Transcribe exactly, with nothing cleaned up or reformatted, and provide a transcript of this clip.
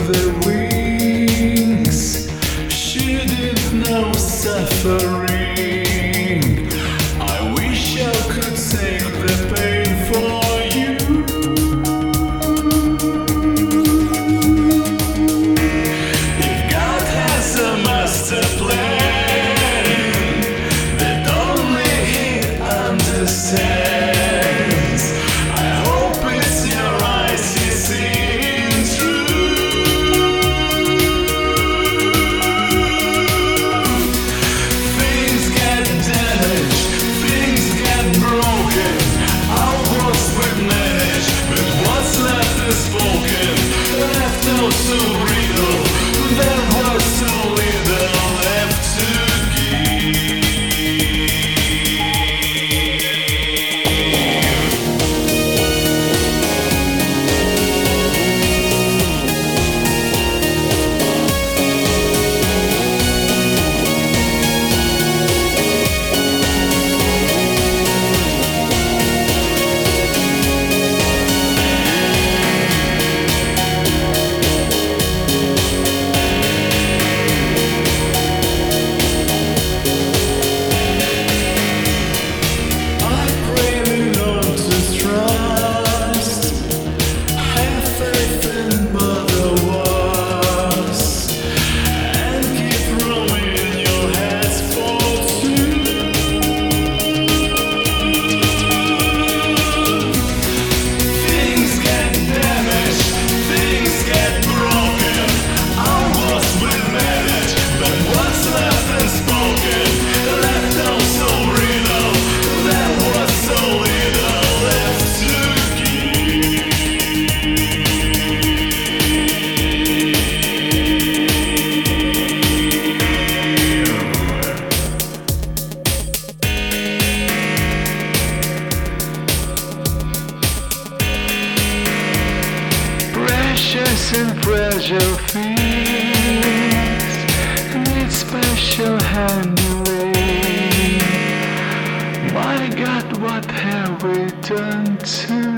the wings. She didn't know suffering. I wish I could take the pain for you. If God has a master plan that only He understands, I hope it's your eyes He's seeing through. Things get damaged, things get broken. Our words we manage, but what's left is spoken. Left out so real, there was so little left to give. Precious and fragile things need special handling. My God, what have we done to